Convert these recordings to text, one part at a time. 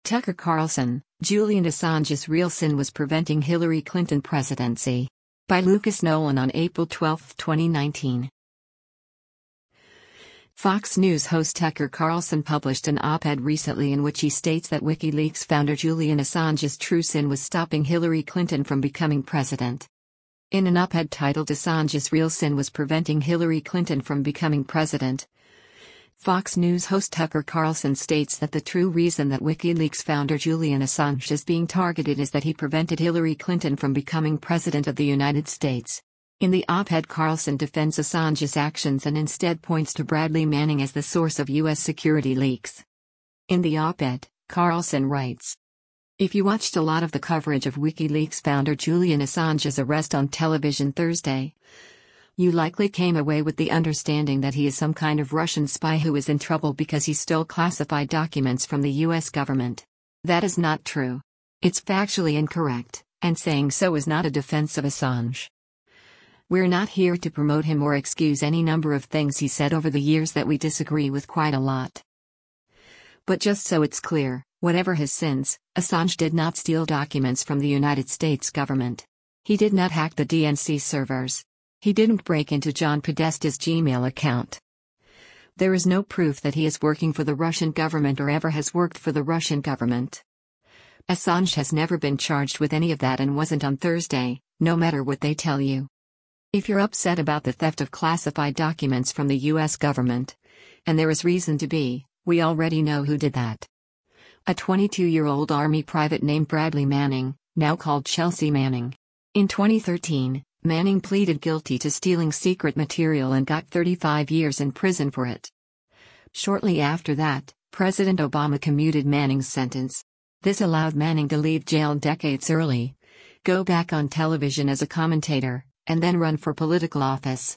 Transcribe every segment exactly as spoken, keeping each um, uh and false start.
Tucker Carlson, Julian Assange's real sin was preventing Hillary Clinton presidency. By Lucas Nolan on April twelfth, twenty nineteen. Fox News host Tucker Carlson published an op-ed recently in which he states that WikiLeaks founder Julian Assange's true sin was stopping Hillary Clinton from becoming president. In an op-ed titled "Assange's Real Sin Was Preventing Hillary Clinton from Becoming President," Fox News host Tucker Carlson states that the true reason that WikiLeaks founder Julian Assange is being targeted is that he prevented Hillary Clinton from becoming President of the United States. In the op-ed, Carlson defends Assange's actions and instead points to Bradley Manning as the source of U S security leaks. In the op-ed, Carlson writes, "If you watched a lot of the coverage of WikiLeaks founder Julian Assange's arrest on television Thursday, you likely came away with the understanding that he is some kind of Russian spy who is in trouble because he stole classified documents from the U S government. That is not true. It's factually incorrect, and saying so is not a defense of Assange. We're not here to promote him or excuse any number of things he said over the years that we disagree with quite a lot. But just so it's clear, whatever his sins, Assange did not steal documents from the United States government. He did not hack the D N C servers. He didn't break into John Podesta's Gmail account. There is no proof that he is working for the Russian government or ever has worked for the Russian government. Assange has never been charged with any of that and wasn't on Thursday, no matter what they tell you. If you're upset about the theft of classified documents from the U S government, and there is reason to be, we already know who did that. A twenty-two-year-old Army private named Bradley Manning, now called Chelsea Manning. In twenty thirteen, Manning pleaded guilty to stealing secret material and got thirty-five years in prison for it. Shortly after that, President Obama commuted Manning's sentence. This allowed Manning to leave jail decades early, go back on television as a commentator, and then run for political office.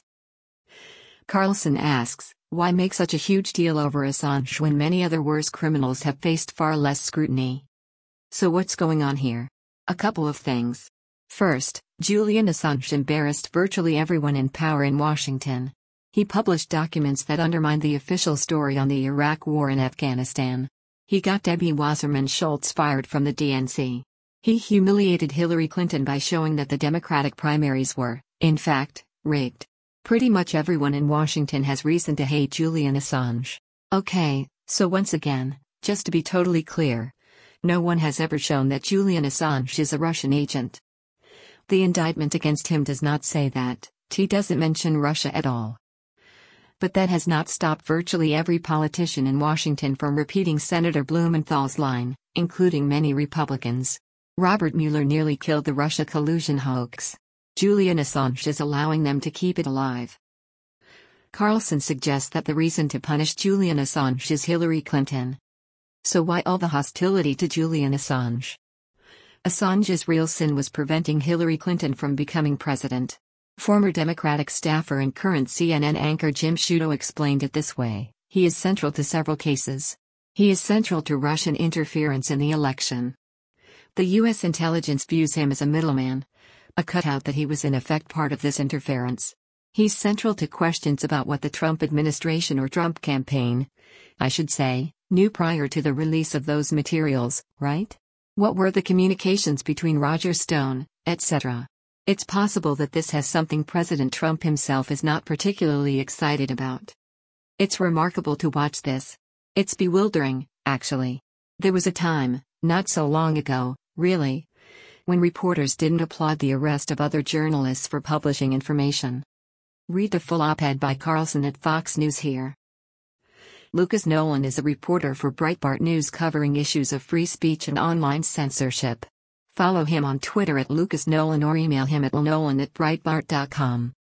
Carlson asks, why make such a huge deal over Assange when many other worse criminals have faced far less scrutiny? So what's going on here? A couple of things. First, Julian Assange embarrassed virtually everyone in power in Washington. He published documents that undermined the official story on the Iraq War and Afghanistan. He got Debbie Wasserman Schultz fired from the D N C. He humiliated Hillary Clinton by showing that the Democratic primaries were, in fact, rigged. Pretty much everyone in Washington has reason to hate Julian Assange. Okay, so once again, just to be totally clear, no one has ever shown that Julian Assange is a Russian agent. The indictment against him does not say that. He doesn't mention Russia at all. But that has not stopped virtually every politician in Washington from repeating Senator Blumenthal's line, including many Republicans. Robert Mueller nearly killed the Russia collusion hoax. Julian Assange is allowing them to keep it alive. Carlson suggests that the reason to punish Julian Assange is Hillary Clinton. So why all the hostility to Julian Assange? Assange's real sin was preventing Hillary Clinton from becoming president. Former Democratic staffer and current C N N anchor Jim Sciutto explained it this way: he is central to several cases. He is central to Russian interference in the election. The U S intelligence views him as a middleman, a cutout that he was in effect part of this interference. He's central to questions about what the Trump administration or Trump campaign, I should say, knew prior to the release of those materials, right? What were the communications between Roger Stone, et cetera? It's possible that this has something President Trump himself is not particularly excited about. It's remarkable to watch this. It's bewildering, actually. There was a time, not so long ago, really, when reporters didn't applaud the arrest of other journalists for publishing information. Read the full op-ed by Carlson at Fox News here. Lucas Nolan is a reporter for Breitbart News covering issues of free speech and online censorship. Follow him on Twitter at Lucas Nolan or email him at nolan at breitbart dot com.